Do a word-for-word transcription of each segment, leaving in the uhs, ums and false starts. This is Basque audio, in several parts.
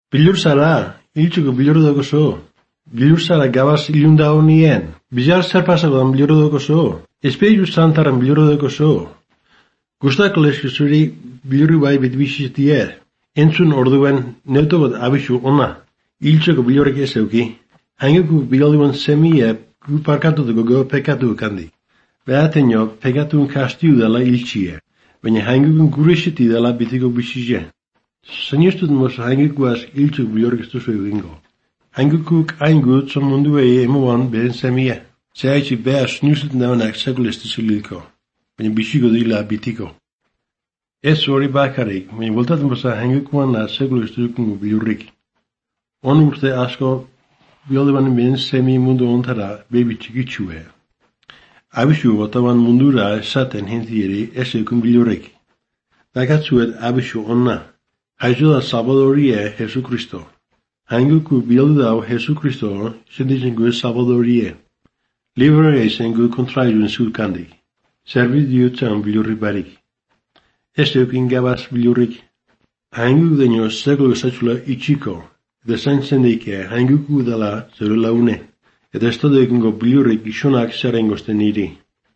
Bilur zara, hiltzuko bilur daukazu. Bilur zara gabaz ilunda honien. Bizar zer pasakodan bilur daukazu. Espiritu Santaren bilur daukazu. Gustako leski zuri biluru bai betbizitie. Entzun orduen neuto bat abisu ona. Hiltzuko bilurek ez euki. Hanguko bilalduan semie gu parkatutuko go pekatu kandi. Behatenok pekatun kastiu dela hiltzie. Baina hangukun gurisiti dela bitiko bizizie. Zainustut mozo hangukuaz hiltzuk bilurek ez duzu egingo. Hangukuk aingut zon mundu egi emoan behen semie. Zehaitzi beha snustut naunak sekulestizu lilko. Baina biziko dila bitiko. Ez hori bakarik, baina voltaten basa hangukuan na sekulestizukungo bilurrik. On urte asko bialduan behen semi mundu ontara bebi txikitsue. Abisu botaban mundura esaten hentieri ez eukun bilurrik. Bakatzuet abisu onna. Haizu da Salvadorie Jesu Kristo. Hanguku bialdu dau Jesu Kristo senditzen gu Salvadorie. Libre eisen gu kontraidun zulkandik. Zerbit diutzen bilurrik barik. Ez eukin gabaz bilurrik. Hanguk daño seglo esatzula itxiko. Eta zaintzen deike hanguku dela zero laune. Eta ez da eukingo bilurrik isonak zerengozten niri.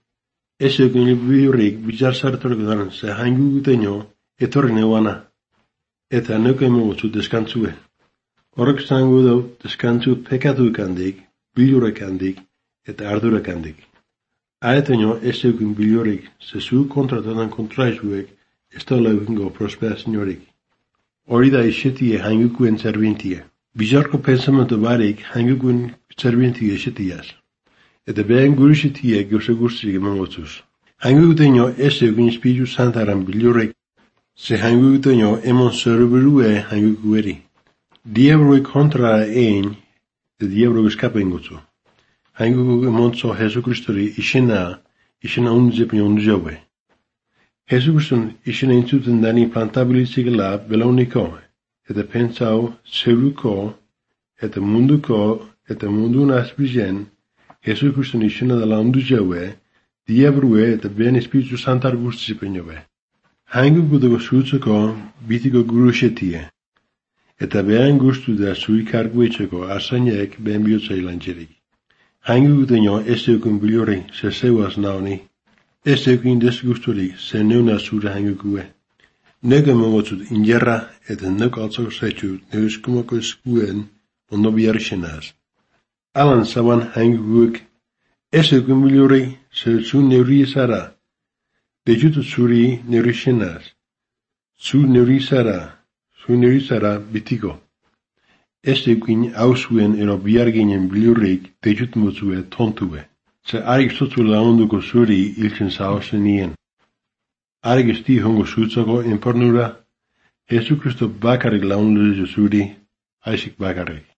Ez eukin bilurrik bizar zartorko dan ze hanguku daño etorri neuana. Eta neuke emogotzu deskantzue. Horrek zango dau deskantzu pekatu kandik, bilurek kandik, eta ardurek kandik. Aetaino ez eukin bilurrik, zezu kontratadan kontraizuek, ez da laukingo prospera signorik. Hori da isetie hangukuen zerbintie. Bizarko pensamento barik hangukuen zerbintie isetiaz. Eta behen gurisetie gauza guztirik emangotzuz. Hangukutaino ez eukin Espiritu Santaren bilurrik, ze hangukutaino emon zerberue hangukueri. Diabroi kontra ein, de diabro eskapa ingotzu. Hanguku emontzo Jesu Kristori isena, isena undzepin undzaue. Jesu Kriston isena intzuten dani plantabilizikela belauniko, eta pentsau zeruko, eta munduko, eta mundun azbizen, Jesu Kriston isena dela undzaue, diabrue eta ben Espiritu Santar guztizipin jobe. Hanguku dago zutzuko bitiko gurusetie. Eta behan guztu da zuikarguetxeko arzainek behen bihotza ilantzerik. Hanguk daño ez eukun bilurri ze zeuaz naoni. Ez eukin desgusturik ze neuna zure hangukue. Nege mongotzut injerra eta neuk altzako zaitxut neuskumako eskuen ondo biarixenaz. Alan zaban hangukuk ez eukun bilurri ze zu neuri zara. Dejutut zuri neurixenaz. Zu neuri zara. Zu nerizara bitiko. Ez eukin hausuen ero biarginen bilurrik dejut motzue tontue. Ze arik sotu launduko zuri iltzen zaozen nien. Arik esti hongo zutzako enpornura, Jesu Kristo bakarik laundu zuri, aisik bakarik.